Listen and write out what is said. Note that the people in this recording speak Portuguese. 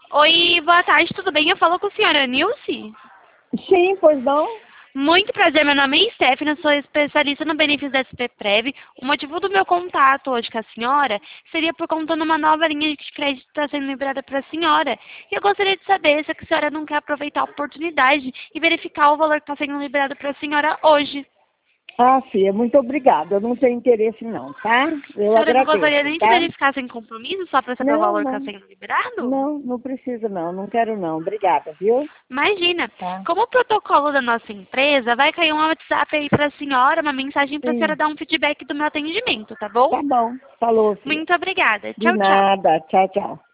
Oi, boa tarde, tudo bem? Eu falo com a senhora Nilce? Sim, pois não? Muito prazer, meu nome é Stephanie, eu sou especialista no benefício da SPPrev. O motivo do meu contato hoje com a senhora seria por conta de uma nova linha de crédito que está sendo liberada para a senhora. E eu gostaria de saber se a senhora não quer aproveitar a oportunidade e verificar o valor que está sendo liberado para a senhora hoje. Ah, filha, muito obrigada. Eu não tenho interesse não, tá? A Eu senhora não gostaria agradeço, nem de tá? verificar sem compromisso, só para saber o Não, valor que está não. sendo liberado? Não precisa não. Não quero não. Obrigada, viu? Imagina, Tá. como protocolo da nossa empresa, vai cair um WhatsApp aí para a senhora, uma mensagem para a senhora Sim. dar um feedback do meu atendimento, tá bom? Tá bom. Falou, filha. Muito obrigada. De Tchau, tchau. nada. Tchau, tchau.